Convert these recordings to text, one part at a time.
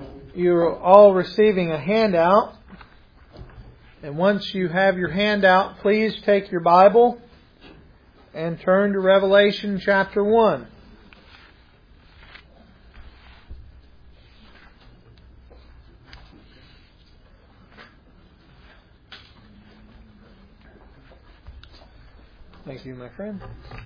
You're all receiving a handout. And once you have your handout, please take your Bible and turn to Revelation chapter 1. Thank you, my friend.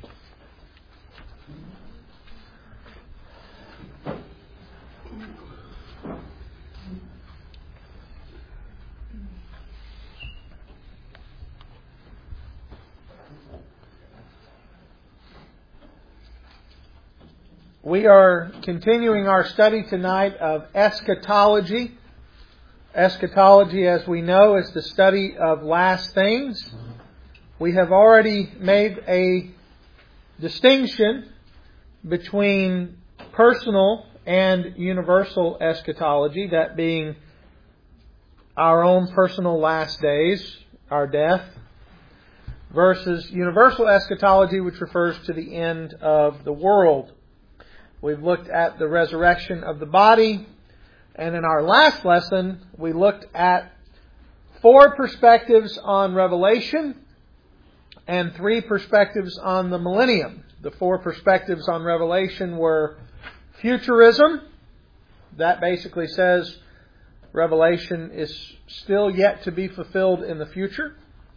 We are continuing our study tonight of eschatology. Eschatology, as we know, is the study of last things. We have already made a distinction between personal and universal eschatology, that being our own personal last days, our death, versus universal eschatology, which refers to the end of the world. We've looked at the resurrection of the body, and in our last lesson, we looked at 4 perspectives on Revelation and 3 perspectives on the millennium. The 4 perspectives on Revelation were futurism. That basically says Revelation is still yet to be fulfilled in the future.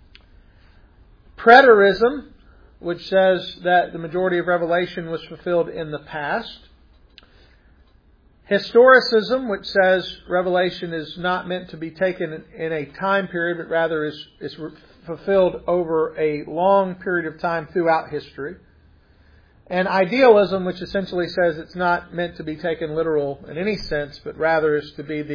Preterism, which says that the majority of Revelation was fulfilled in the past. Historicism, which says Revelation is not meant to be taken in a time period, but rather is fulfilled over a long period of time throughout history. And idealism, which essentially says it's not meant to be taken literal in any sense, but rather is to be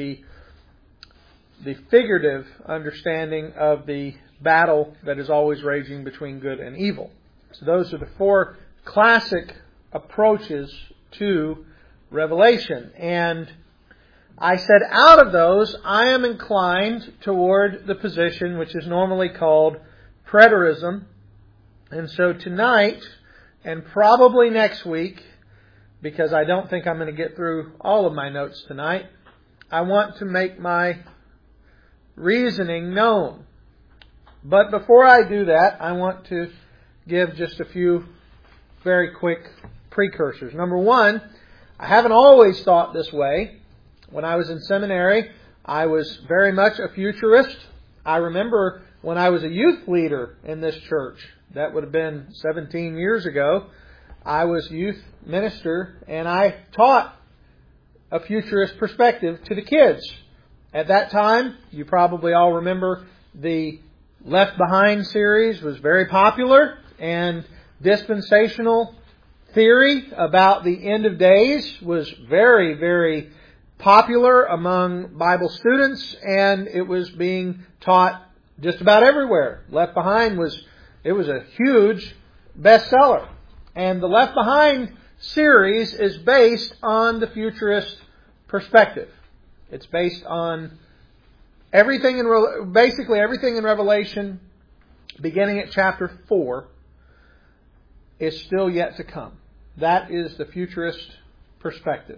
the figurative understanding of the battle that is always raging between good and evil. So those are the 4 classic approaches to Revelation. And I said out of those, I am inclined toward the position which is normally called preterism. And so tonight, and probably next week, because I don't think I'm going to get through all of my notes tonight, I want to make my reasoning known. But before I do that, I want to give just a few very quick precursors. Number 1, I haven't always thought this way. When I was in seminary, I was very much a futurist. I remember when I was a youth leader in this church, that would have been 17 years ago, I was youth minister and I taught a futurist perspective to the kids. At that time, you probably all remember the Left Behind series was very popular, and dispensational theory about the end of days was very, very popular among Bible students, and it was being taught just about everywhere. Left Behind was a huge bestseller. And the Left Behind series is based on the futurist perspective. It's based on basically everything in Revelation, beginning at chapter 4, is still yet to come. That is the futurist perspective.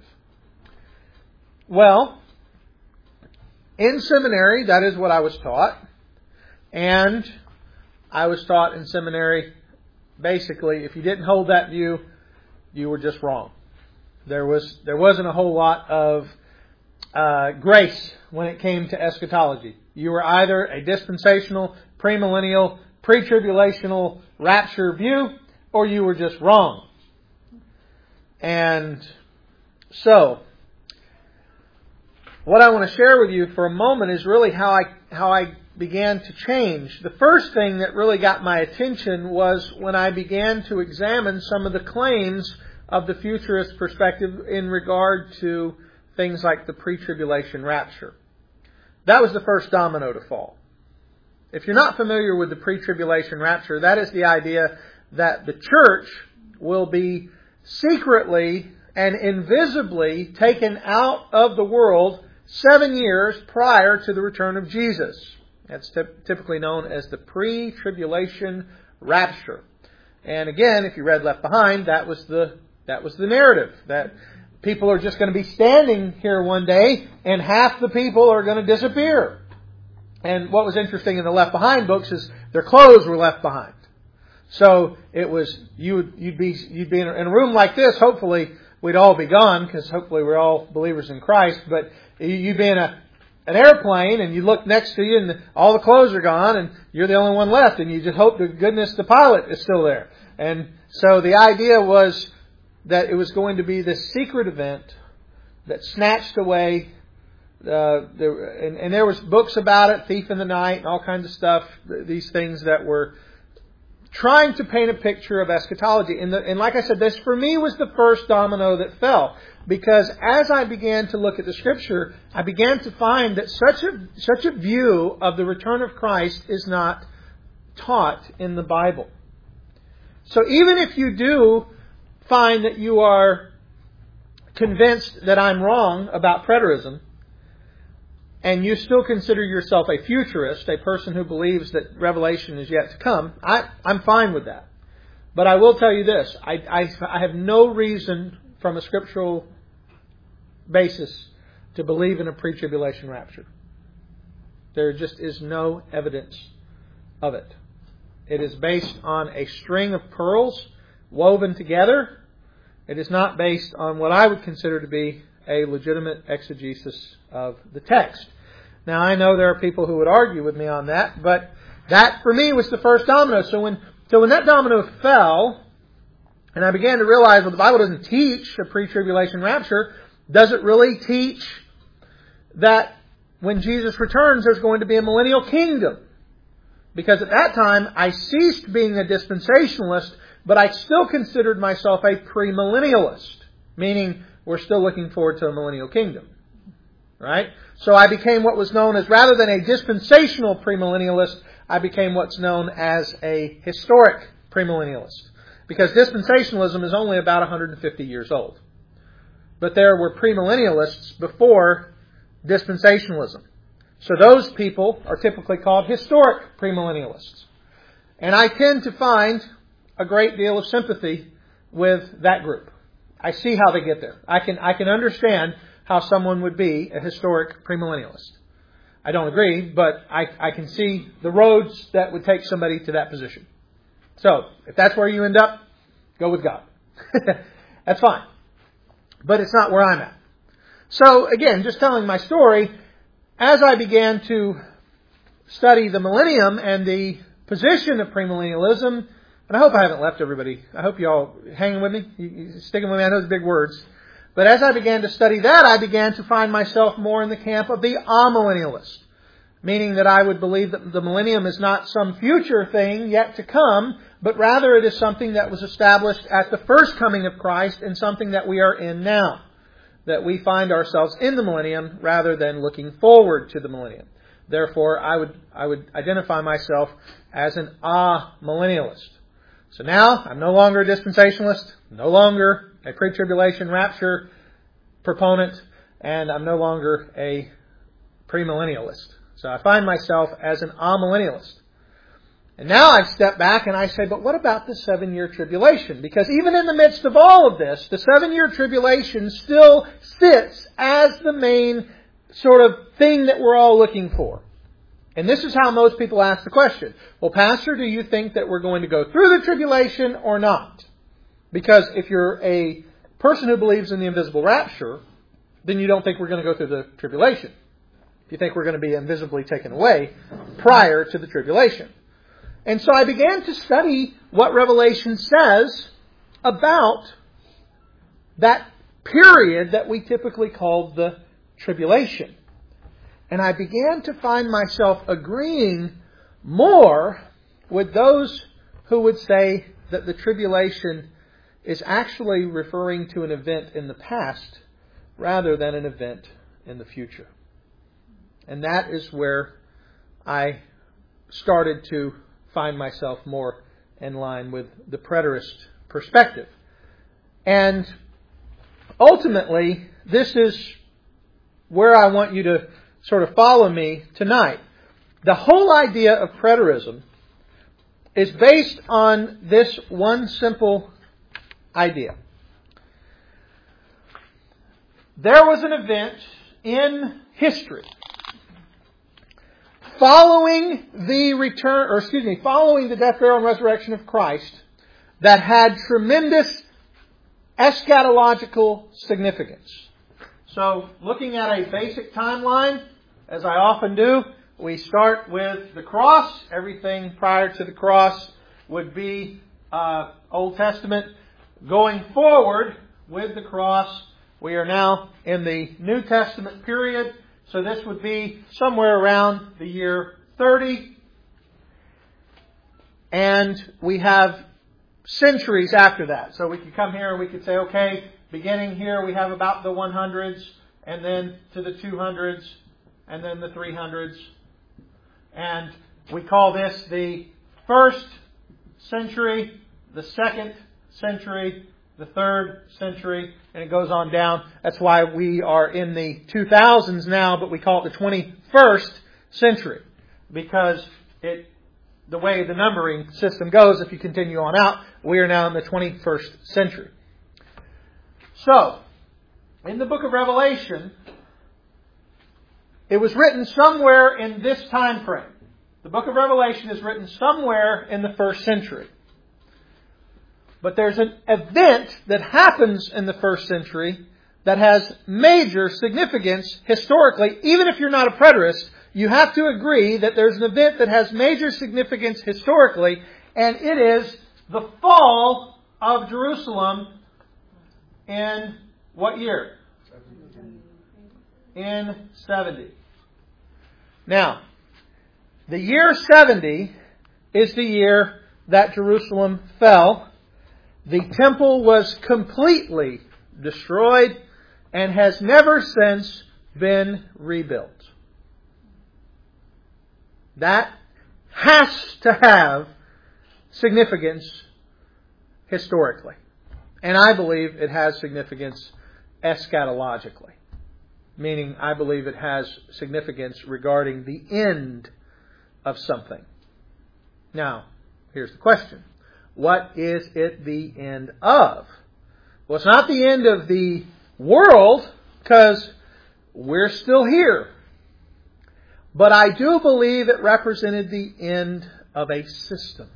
Well, in seminary, that is what I was taught. And I was taught in seminary, basically, if you didn't hold that view, you were just wrong. There wasn't a whole lot of grace when it came to eschatology. You were either a dispensational, premillennial, pre-tribulational rapture view, or you were just wrong. And so, what I want to share with you for a moment is really how I began to change. The first thing that really got my attention was when I began to examine some of the claims of the futurist perspective in regard to things like the pre-tribulation rapture. That was the first domino to fall. If you're not familiar with the pre-tribulation rapture, that is the idea that the church will be secretly and invisibly taken out of the world 7 years prior to the return of Jesus. That's typically known as the pre-tribulation rapture. And again, if you read Left Behind, that was the narrative, that people are just going to be standing here one day and half the people are going to disappear. And what was interesting in the Left Behind books is their clothes were left behind. So it was, you'd be in a room like this, hopefully we'd all be gone, because hopefully we're all believers in Christ, but you'd be in an airplane and you look next to you and all the clothes are gone and you're the only one left, and you just hope to goodness the pilot is still there. And so the idea was that it was going to be this secret event that snatched away, and there was books about it, Thief in the Night and all kinds of stuff, these things that were trying to paint a picture of eschatology. And like I said, this for me was the first domino that fell. Because as I began to look at the Scripture, I began to find that such a view of the return of Christ is not taught in the Bible. So even if you do find that you are convinced that I'm wrong about preterism, and you still consider yourself a futurist, a person who believes that Revelation is yet to come, I'm fine with that. But I will tell you this, I have no reason from a scriptural basis to believe in a pre-tribulation rapture. There just is no evidence of it. It is based on a string of pearls woven together. It is not based on what I would consider to be a legitimate exegesis of the text. Now, I know there are people who would argue with me on that, but that for me was the first domino. So when that domino fell, and I began to realize, well, the Bible doesn't teach a pre-tribulation rapture. Does it really teach that when Jesus returns, there's going to be a millennial kingdom? Because at that time, I ceased being a dispensationalist, but I still considered myself a premillennialist, meaning we're still looking forward to a millennial kingdom. Right? So I became what was known as, rather than a dispensational premillennialist, I became what's known as a historic premillennialist. Because dispensationalism is only about 150 years old. But there were premillennialists before dispensationalism. So those people are typically called historic premillennialists. And I tend to find a great deal of sympathy with that group. I see how they get there. I can understand how someone would be a historic premillennialist. I don't agree, but I can see the roads that would take somebody to that position. So, if that's where you end up, go with God. That's fine. But it's not where I'm at. So, again, just telling my story, as I began to study the millennium and the position of premillennialism, and I hope I haven't left everybody. I hope you all hanging with me. You sticking with me. I know it's big words. But as I began to study that, I began to find myself more in the camp of the amillennialist. Meaning that I would believe that the millennium is not some future thing yet to come, but rather it is something that was established at the first coming of Christ and something that we are in now. That we find ourselves in the millennium rather than looking forward to the millennium. Therefore, I would identify myself as an amillennialist. So now, I'm no longer a dispensationalist, no longer a pre-tribulation rapture proponent, and I'm no longer a premillennialist. So I find myself as an amillennialist. And now I've stepped back and I say, but what about the 7-year tribulation? Because even in the midst of all of this, the 7-year tribulation still sits as the main sort of thing that we're all looking for. And this is how most people ask the question. Well, Pastor, do you think that we're going to go through the tribulation or not? Because if you're a person who believes in the invisible rapture, then you don't think we're going to go through the tribulation. You think we're going to be invisibly taken away prior to the tribulation. And so I began to study what Revelation says about that period that we typically call the tribulation. And I began to find myself agreeing more with those who would say that the tribulation is actually referring to an event in the past rather than an event in the future. And that is where I started to find myself more in line with the preterist perspective. And ultimately, this is where I want you to sort of follow me tonight. The whole idea of preterism is based on this one simple idea. there was an event in history following the death, burial, and resurrection of Christ that had tremendous eschatological significance. So, looking at a basic timeline, as I often do, we start with the cross. Everything prior to the cross would be Old Testament. Going forward with the cross, we are now in the New Testament period. So this would be somewhere around the year 30. And we have centuries after that. So we could come here and we could say, okay, beginning here we have about the 100s, and then to the 200s, and then the 300s. And we call this the first century, the second century, the third century, and it goes on down. That's why we are in the 2000s now, but we call it the 21st century. Because the way the numbering system goes, if you continue on out, we are now in the 21st century. So, in the book of Revelation, it was written somewhere in this time frame. The book of Revelation is written somewhere in the first century. But there's an event that happens in the first century that has major significance historically. Even if you're not a preterist, you have to agree that there's an event that has major significance historically, and it is the fall of Jerusalem in what year? In 70. Now, the year 70 is the year that Jerusalem fell. The temple was completely destroyed and has never since been rebuilt. That has to have significance historically. And I believe it has significance eschatologically. Meaning, I believe it has significance regarding the end of something. Now, here's the question. What is it the end of? Well, it's not the end of the world, because we're still here. But I do believe it represented the end of a system.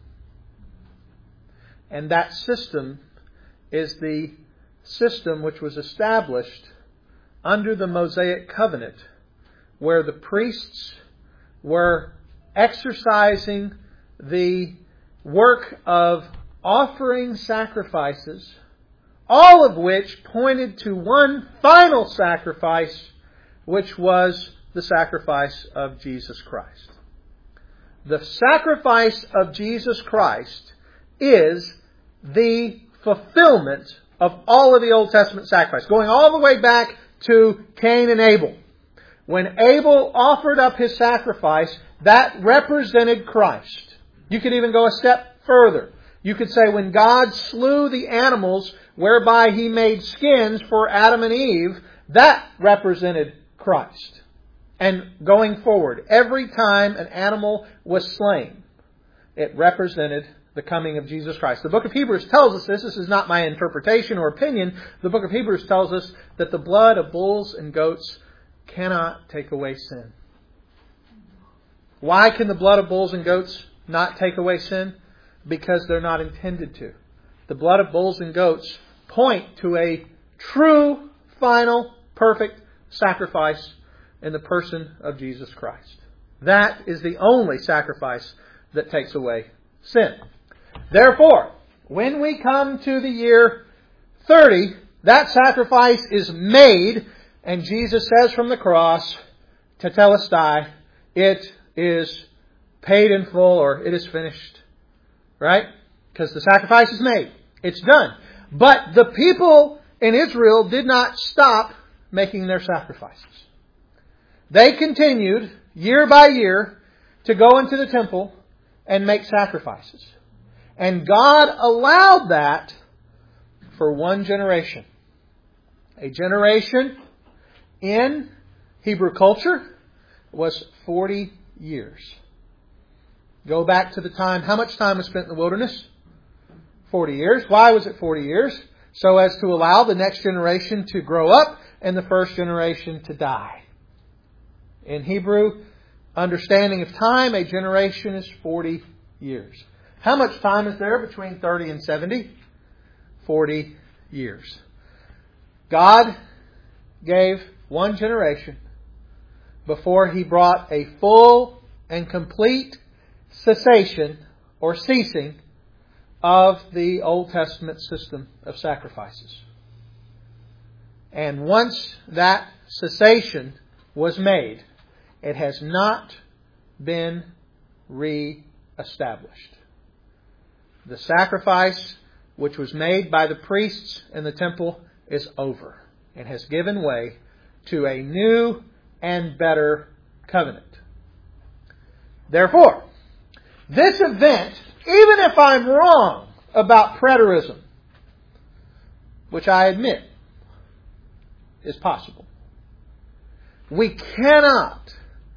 And that system is the system which was established under the Mosaic covenant, where the priests were exercising the work of offering sacrifices, all of which pointed to one final sacrifice, which was the sacrifice of Jesus Christ. The sacrifice of Jesus Christ is the fulfillment of all of the Old Testament sacrifice, going all the way back to Cain and Abel. When Abel offered up his sacrifice, that represented Christ. You could even go a step further. You could say when God slew the animals whereby He made skins for Adam and Eve, that represented Christ. And going forward, every time an animal was slain, it represented the coming of Jesus Christ. The book of Hebrews tells us this. This is not my interpretation or opinion. The book of Hebrews tells us that the blood of bulls and goats cannot take away sin. Why can the blood of bulls and goats not take away sin? Because they're not intended to. The blood of bulls and goats point to a true, final, perfect sacrifice in the person of Jesus Christ. That is the only sacrifice that takes away sin. Therefore, when we come to the year 30, that sacrifice is made, and Jesus says from the cross, Tetelestai, it is paid in full, or it is finished. Right? Because the sacrifice is made. It's done. But the people in Israel did not stop making their sacrifices. They continued, year by year, to go into the temple and make sacrifices. And God allowed that for one generation. A generation in Hebrew culture was 40 years. Go back to the time, how much time was spent in the wilderness? 40 years. Why was it 40 years? So as to allow the next generation to grow up, and the first generation to die. In Hebrew understanding of time, a generation is 40 years. How much time is there between 30 and 70? 40 years. God gave one generation before He brought a full and complete cessation or ceasing of the Old Testament system of sacrifices. And once that cessation was made, it has not been re-established. The sacrifice which was made by the priests in the temple is over and has given way to a new and better covenant. Therefore, this event, even if I'm wrong about preterism, which I admit is possible, we cannot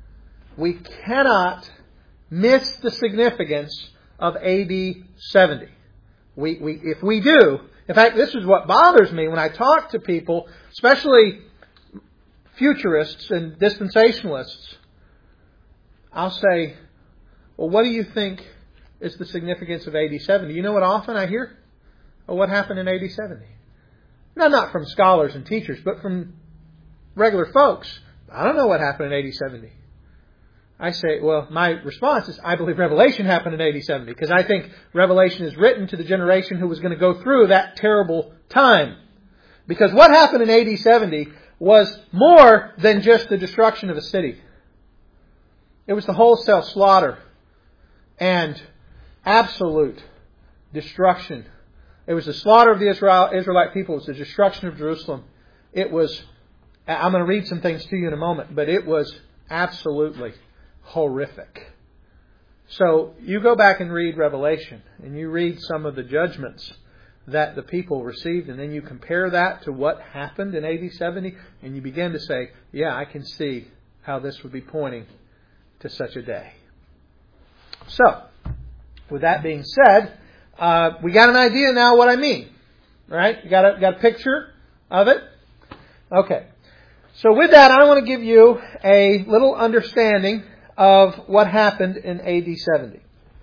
miss the significance of AD 70. If we do, in fact, this is what bothers me when I talk to people, especially futurists and dispensationalists. I'll say, well, what do you think is the significance of AD 70? You know what often I hear? Well, what happened in AD 70? Now, not from scholars and teachers, but from regular folks. I don't know what happened in AD 70. I say, well, my response is, I believe Revelation happened in AD 70, because I think Revelation is written to the generation who was going to go through that terrible time. Because what happened in AD 70 was more than just the destruction of a city. It was the wholesale slaughter and absolute destruction. It was the slaughter of the Israelite people. It was the destruction of Jerusalem. It was, I'm going to read some things to you in a moment, but it was absolutely horrific. So you go back and read Revelation, and you read some of the judgments that the people received, and then you compare that to what happened in AD 70, and you begin to say, yeah, I can see how this would be pointing to such a day. So, with that being said, we got an idea now what I mean. Right? You got a picture of it? Okay. So with that, I want to give you a little understanding of what happened in AD 70.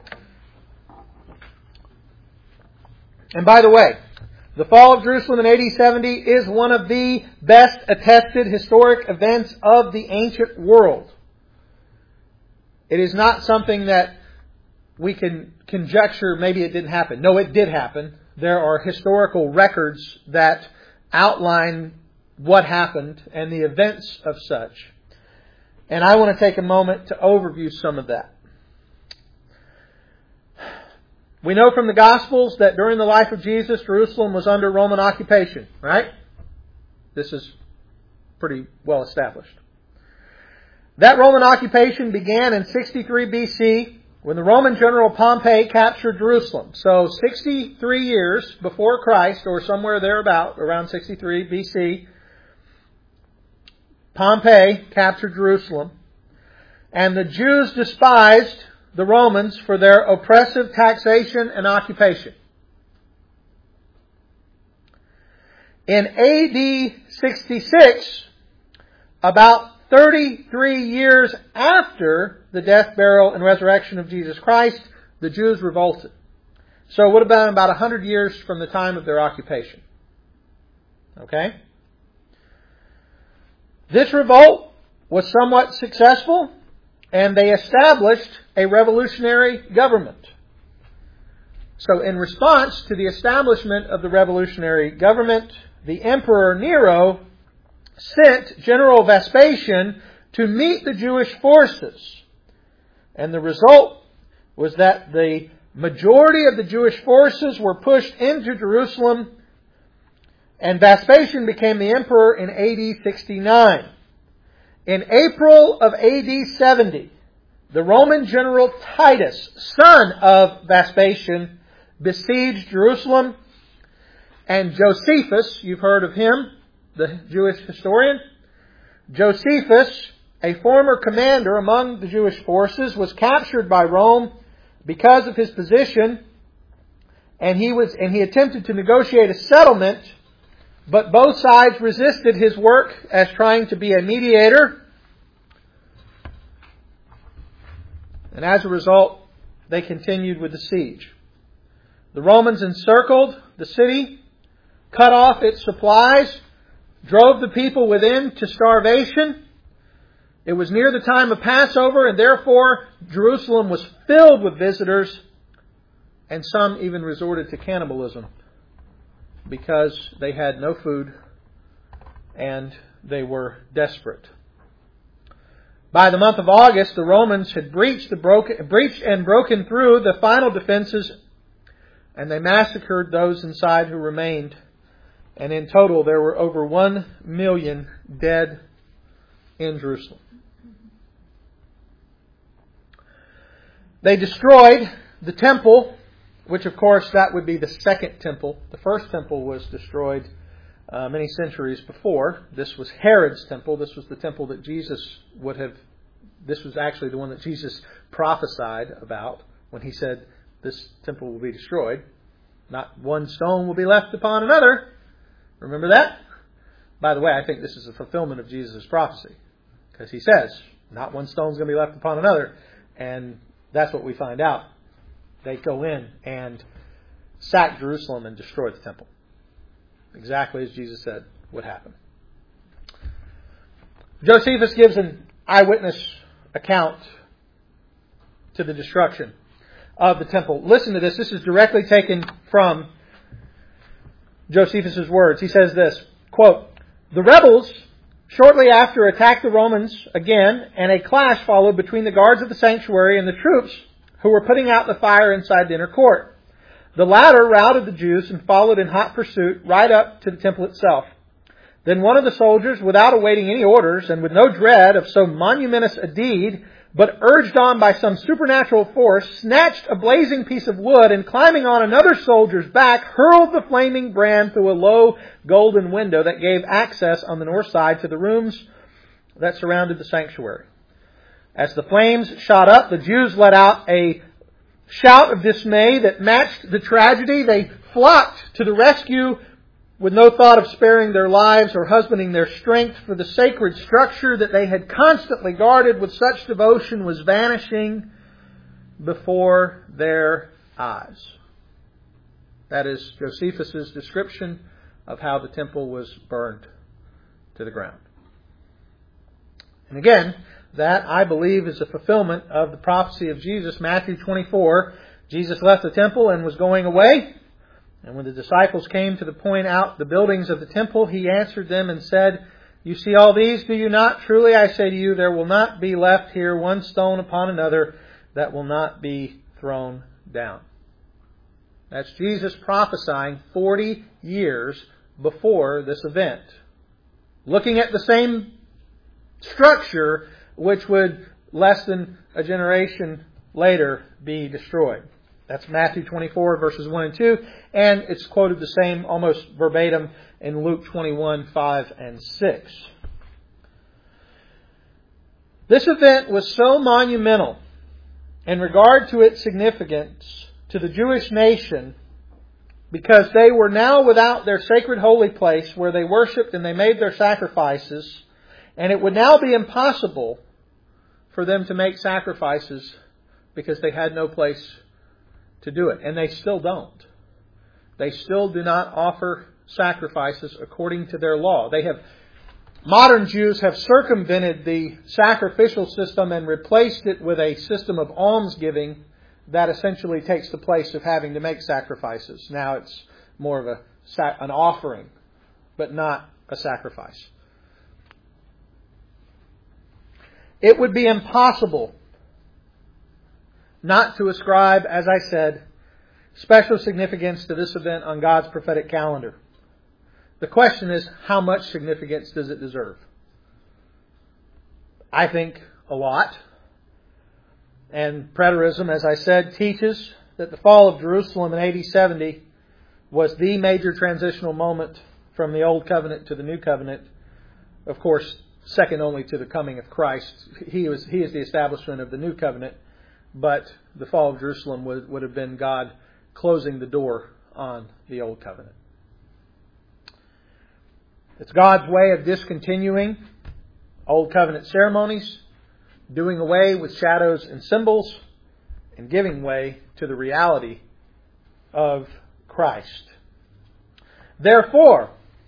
And by the way, the fall of Jerusalem in AD 70 is one of the best attested historic events of the ancient world. It is not something that we can conjecture maybe it didn't happen. No, it did happen. There are historical records that outline what happened and the events of such. And I want to take a moment to overview some of that. We know from the Gospels that during the life of Jesus, Jerusalem was under Roman occupation, right? This is pretty well established. That Roman occupation began in 63 BC when the Roman general Pompey captured Jerusalem. So 63 years before Christ, or somewhere thereabout, around 63 BC, Pompey captured Jerusalem. And the Jews despised the Romans for their oppressive taxation and occupation. In AD 66, about 33 years after the death, burial, and resurrection of Jesus Christ, the Jews revolted. So it would have been about 100 years from the time of their occupation. Okay? This revolt was somewhat successful, and they established a revolutionary government. So in response to the establishment of the revolutionary government, the Emperor Nero sent General Vespasian to meet the Jewish forces. And the result was that the majority of the Jewish forces were pushed into Jerusalem, and Vespasian became the emperor in AD 69. In April of AD 70, the Roman general Titus, son of Vespasian, besieged Jerusalem, and Josephus, you've heard of him, the Jewish historian, Josephus, a former commander among the Jewish forces, was captured by Rome because of his position, and he attempted to negotiate a settlement But both sides resisted his work as trying to be a mediator. And as a result, they continued with the siege. The Romans encircled the city, cut off its supplies, drove the people within to starvation. It was near the time of Passover, and therefore Jerusalem was filled with visitors, and some even resorted to cannibalism because they had no food and they were desperate. By the month of August, the Romans had breached and broken through the final defenses, and they massacred those inside who remained. And in total, there were over 1 million dead in Jerusalem. They destroyed the temple, which of course that would be the second temple. The first temple was destroyed many centuries before. This was Herod's temple. This was the temple that this was actually the one that Jesus prophesied about when he said this temple will be destroyed. Not one stone will be left upon another. Remember that? By the way, I think this is a fulfillment of Jesus' prophecy. Because he says, not one stone is going to be left upon another. And that's what we find out. They go in and sack Jerusalem and destroy the temple. Exactly as Jesus said would happen. Josephus gives an eyewitness account to the destruction of the temple. Listen to this. This is directly taken from Josephus' words. He says this, quote, "The rebels shortly after attacked the Romans again, and a clash followed between the guards of the sanctuary and the troops who were putting out the fire inside the inner court. The latter routed the Jews and followed in hot pursuit right up to the temple itself. Then one of the soldiers, without awaiting any orders and with no dread of so monumentous a deed, but urged on by some supernatural force, snatched a blazing piece of wood and climbing on another soldier's back, hurled the flaming brand through a low golden window that gave access on the north side to the rooms that surrounded the sanctuary. As the flames shot up, the Jews let out a shout of dismay that matched the tragedy. They flocked to the rescue with no thought of sparing their lives or husbanding their strength, for the sacred structure that they had constantly guarded with such devotion was vanishing before their eyes." That is Josephus' description of how the temple was burned to the ground. And again, that, I believe, is a fulfillment of the prophecy of Jesus. Matthew 24, Jesus left the temple and was going away. And when the disciples came to point out the buildings of the temple, he answered them and said, "You see all these, do you not? Truly I say to you, there will not be left here one stone upon another that will not be thrown down." That's Jesus prophesying 40 years before this event. Looking at the same structure, which would less than a generation later be destroyed. That's Matthew 24, verses 1 and 2. And it's quoted the same almost verbatim in Luke 21, 5 and 6. This event was so monumental in regard to its significance to the Jewish nation because they were now without their sacred holy place where they worshipped and they made their sacrifices. And it would now be impossible for them to make sacrifices because they had no place to do it. And they still don't. They still do not offer sacrifices according to their law. Modern Jews have circumvented the sacrificial system and replaced it with a system of almsgiving that essentially takes the place of having to make sacrifices. Now it's more of an offering, but not a sacrifice. It would be impossible not to ascribe, as I said, special significance to this event on God's prophetic calendar. The question is, how much significance does it deserve? I think a lot. And preterism, as I said, teaches that the fall of Jerusalem in AD 70 was the major transitional moment from the Old Covenant to the New Covenant. Of course, second only to the coming of Christ. He is the establishment of the New Covenant. But the fall of Jerusalem would have been God closing the door on the Old Covenant. It's God's way of discontinuing Old Covenant ceremonies, doing away with shadows and symbols, and giving way to the reality of Christ. Therefore,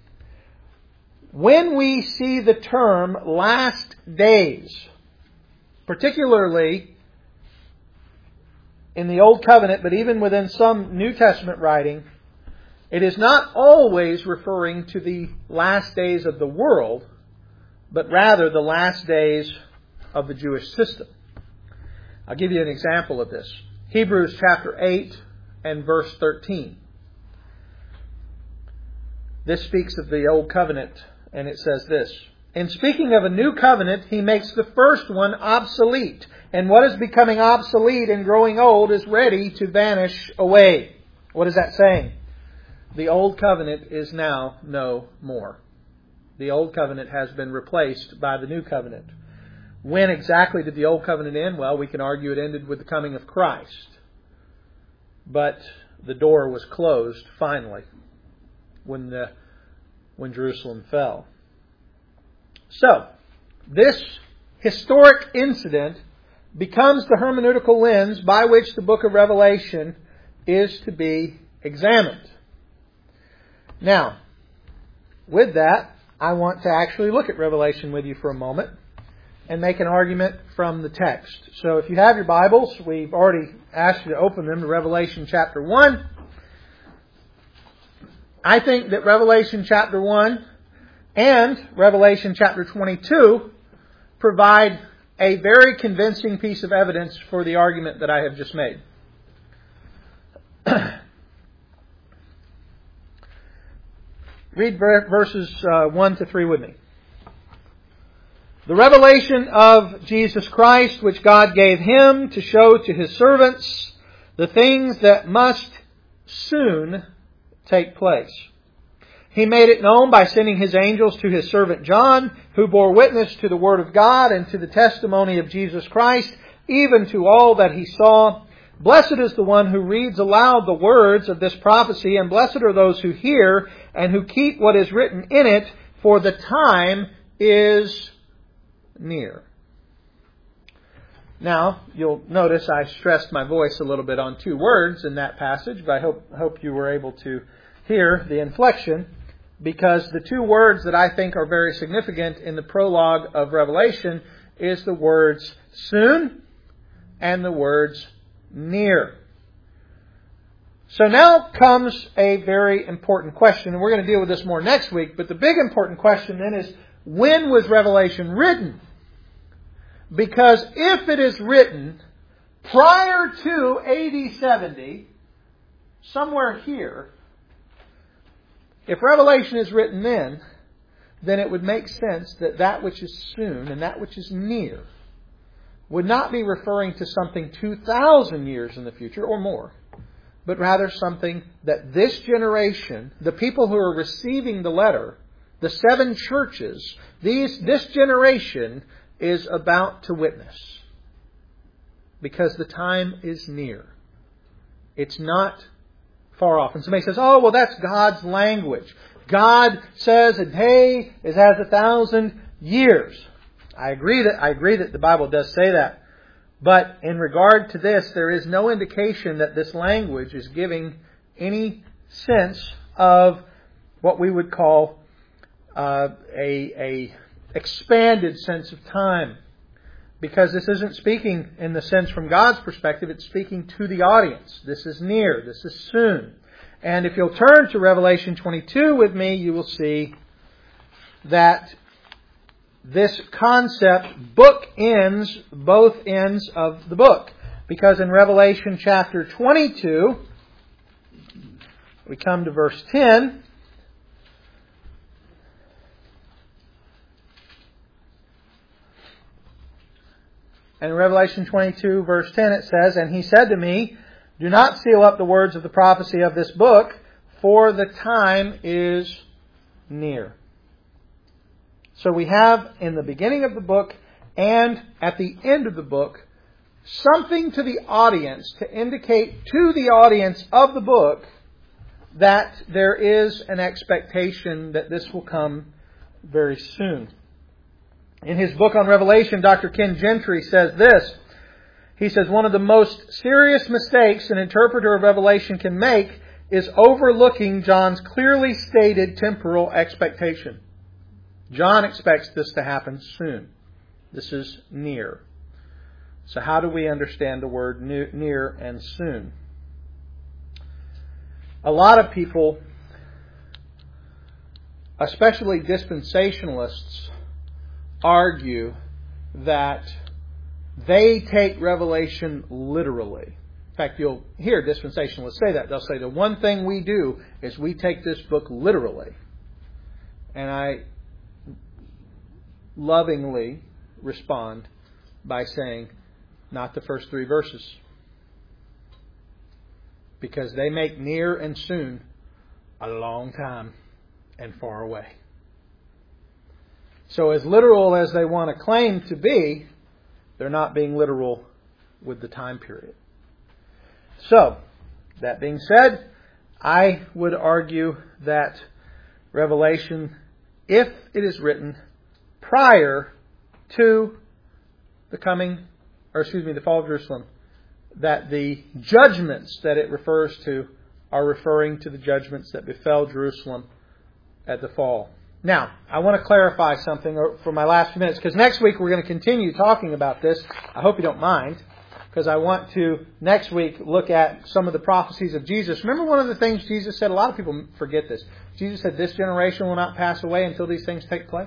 when we see the term last days, particularly in the Old Covenant, but even within some New Testament writing, it is not always referring to the last days of the world, but rather the last days of the Jewish system. I'll give you an example of this. Hebrews chapter 8 and verse 13. This speaks of the Old Covenant, and it says this: "In speaking of a new covenant, he makes the first one obsolete, and what is becoming obsolete and growing old is ready to vanish away." What is that saying? The Old Covenant is now no more. The Old Covenant has been replaced by the New Covenant. When exactly did the Old Covenant end? Well, we can argue it ended with the coming of Christ. But the door was closed finally when Jerusalem fell. So, this historic incident becomes the hermeneutical lens by which the book of Revelation is to be examined. Now, with that, I want to actually look at Revelation with you for a moment and make an argument from the text. So if you have your Bibles, we've already asked you to open them to Revelation chapter 1. I think that Revelation chapter 1 and Revelation chapter 22 provide a very convincing piece of evidence for the argument that I have just made. Read verses 1 to 3 with me. "The revelation of Jesus Christ, which God gave Him to show to His servants the things that must soon take place. He made it known by sending His angels to His servant John, who bore witness to the Word of God and to the testimony of Jesus Christ, even to all that He saw. Blessed is the one who reads aloud the words of this prophecy, and blessed are those who hear and who keep what is written in it, for the time is near." Now, you'll notice I stressed my voice a little bit on two words in that passage, but I hope you were able to hear the inflection, because the two words that I think are very significant in the prologue of Revelation is the words soon and the words near. So now comes a very important question, and we're going to deal with this more next week, but the big important question then is, when was Revelation written? Because if it is written prior to AD 70, somewhere here, if Revelation is written then it would make sense that that which is soon and that which is near would not be referring to something 2,000 years in the future or more, but rather something that this generation, the people who are receiving the letter, the 7 churches, this generation is about to witness. Because the time is near. It's not far off. And somebody says, "Oh, well, that's God's language. God says a day is as 1,000 years." I agree that the Bible does say that. But in regard to this, there is no indication that this language is giving any sense of what we would call a expanded sense of time. Because this isn't speaking in the sense from God's perspective, it's speaking to the audience. This is near, this is soon. And if you'll turn to Revelation 22 with me, you will see that this concept bookends both ends of the book. Because in Revelation chapter 22, we come to verse 10. And in Revelation 22, verse 10, it says, "And He said to me, do not seal up the words of the prophecy of this book, for the time is near." So we have in the beginning of the book and at the end of the book something to the audience to indicate to the audience of the book that there is an expectation that this will come very soon. In his book on Revelation, Dr. Ken Gentry says this. He says, one of the most serious mistakes an interpreter of Revelation can make is overlooking John's clearly stated temporal expectation. John expects this to happen soon. This is near. So how do we understand the word near and soon? A lot of people, especially dispensationalists, argue that they take Revelation literally. In fact, you'll hear dispensationalists say that. They'll say the one thing we do is we take this book literally. And I lovingly respond by saying, not the first 3 verses. Because they make near and soon a long time and far away. So as literal as they want to claim to be, they're not being literal with the time period. So, that being said, I would argue that Revelation, if it is written prior to the fall of Jerusalem, that the judgments that it refers to are referring to the judgments that befell Jerusalem at the fall. Now, I want to clarify something for my last few minutes, because next week we're going to continue talking about this. I hope you don't mind, because I want to, next week, look at some of the prophecies of Jesus. Remember one of the things Jesus said? A lot of people forget this. Jesus said, this generation will not pass away until these things take place.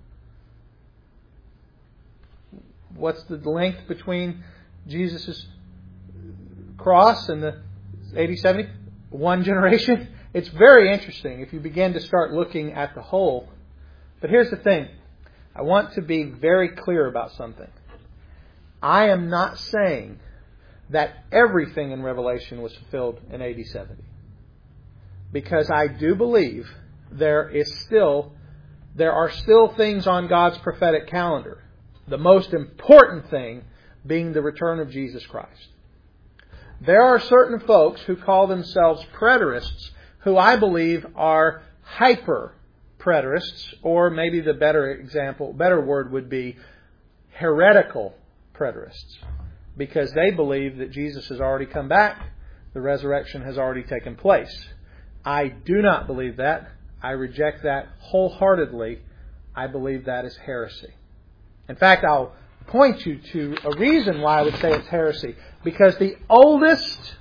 What's the length between Jesus' cross and the 80, 70? One generation? It's very interesting if you begin to start looking at the whole. But here's the thing. I want to be very clear about something. I am not saying that everything in Revelation was fulfilled in AD 70. Because I do believe there are still things on God's prophetic calendar. The most important thing being the return of Jesus Christ. There are certain folks who call themselves preterists who I believe are hyper-preterists, or maybe the better word would be heretical preterists, because they believe that Jesus has already come back, the resurrection has already taken place. I do not believe that. I reject that wholeheartedly. I believe that is heresy. In fact, I'll point you to a reason why I would say it's heresy, because the oldest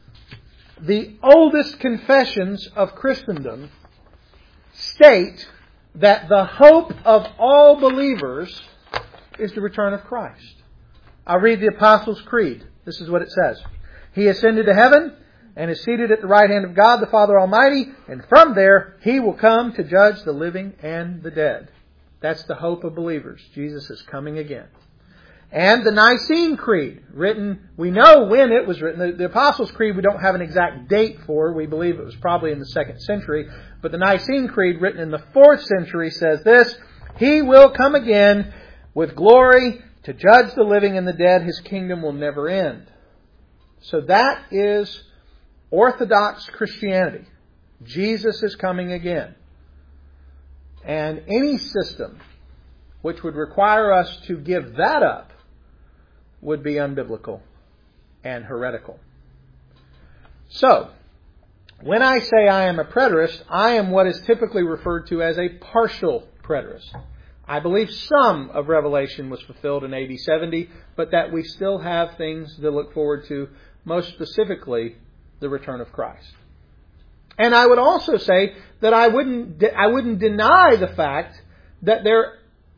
confessions of Christendom state that the hope of all believers is the return of Christ. I'll read the Apostles' Creed. This is what it says. He ascended to heaven and is seated at the right hand of God the Father Almighty, and from there He will come to judge the living and the dead. That's the hope of believers. Jesus is coming again. And the Nicene Creed, written, we know when it was written. The Apostles' Creed we don't have an exact date for. We believe it was probably in the 2nd century. But the Nicene Creed, written in the 4th century, says this: He will come again with glory to judge the living and the dead. His kingdom will never end. So that is Orthodox Christianity. Jesus is coming again. And any system which would require us to give that up would be unbiblical and heretical. So, when I say I am a preterist, I am what is typically referred to as a partial preterist. I believe some of Revelation was fulfilled in AD 70, but that we still have things to look forward to, most specifically the return of Christ. And I would also say that I wouldn't deny the fact that there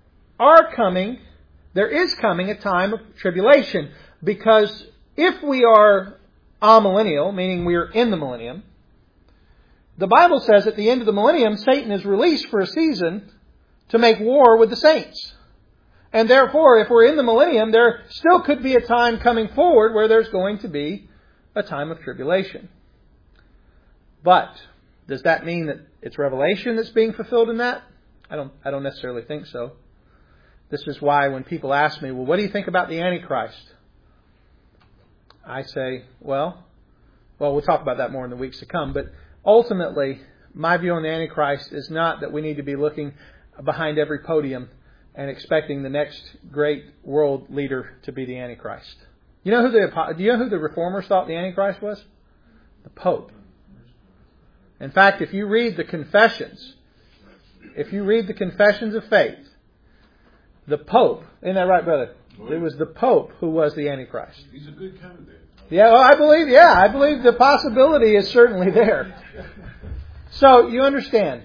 is coming a time of tribulation, because if we are amillennial, meaning we are in the millennium, the Bible says at the end of the millennium, Satan is released for a season to make war with the saints. And therefore, if we're in the millennium, there still could be a time coming forward where there's going to be a time of tribulation. But does that mean that it's Revelation that's being fulfilled in that? I don't necessarily think so. This is why when people ask me, well, what do you think about the Antichrist? I say, well, we'll talk about that more in the weeks to come. But ultimately, my view on the Antichrist is not that we need to be looking behind every podium and expecting the next great world leader to be the Antichrist. Do you know who the reformers thought the Antichrist was? The Pope. In fact, if you read the confessions of faith, the Pope, isn't that right, brother? It was the Pope who was the Antichrist. He's a good candidate. Yeah, well, I believe the possibility is certainly there. So, you understand,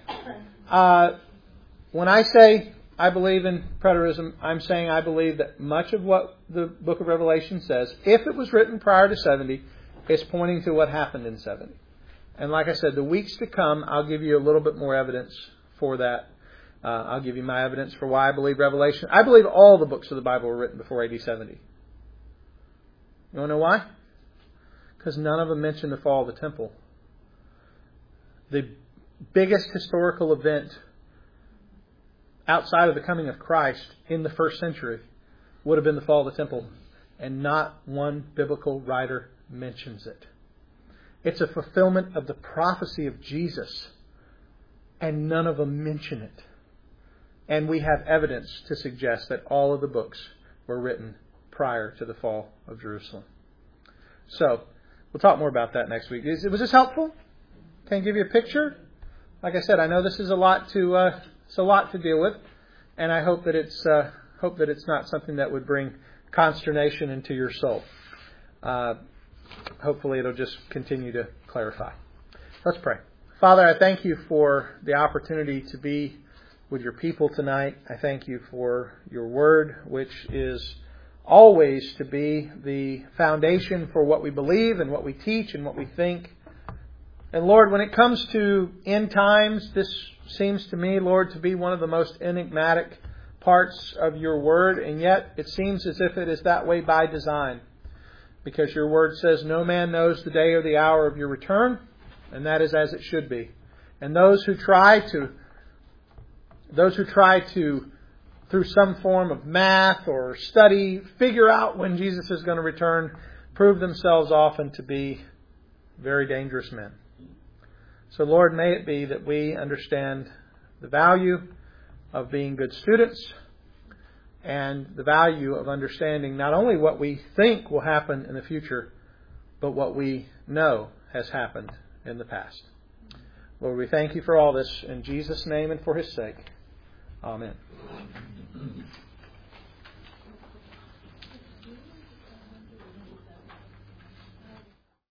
when I say I believe in preterism, I'm saying I believe that much of what the book of Revelation says, if it was written prior to 70, is pointing to what happened in 70. And like I said, the weeks to come, I'll give you a little bit more evidence for that. I'll give you my evidence for why I believe Revelation. I believe all the books of the Bible were written before AD 70. You want to know why? Because none of them mention the fall of the temple. The biggest historical event outside of the coming of Christ in the first century would have been the fall of the temple. And not one biblical writer mentions it. It's a fulfillment of the prophecy of Jesus. And none of them mention it. And we have evidence to suggest that all of the books were written prior to the fall of Jerusalem. So, we'll talk more about that next week. Was this helpful? Can I give you a picture? Like I said, I know this is a lot to deal with, and I hope that it's not something that would bring consternation into your soul. Hopefully, it'll just continue to clarify. Let's pray. Father, I thank you for the opportunity to be with your people tonight. I thank you for your word, which is always to be the foundation for what we believe and what we teach and what we think. And Lord, when it comes to end times, this seems to me, Lord, to be one of the most enigmatic parts of your word, and yet it seems as if it is that way by design. Because your word says no man knows the day or the hour of your return, and that is as it should be. And those who try to, through some form of math or study, figure out when Jesus is going to return, prove themselves often to be very dangerous men. So Lord, may it be that we understand the value of being good students and the value of understanding not only what we think will happen in the future, but what we know has happened in the past. Lord, we thank you for all this in Jesus' name and for His sake. Amen.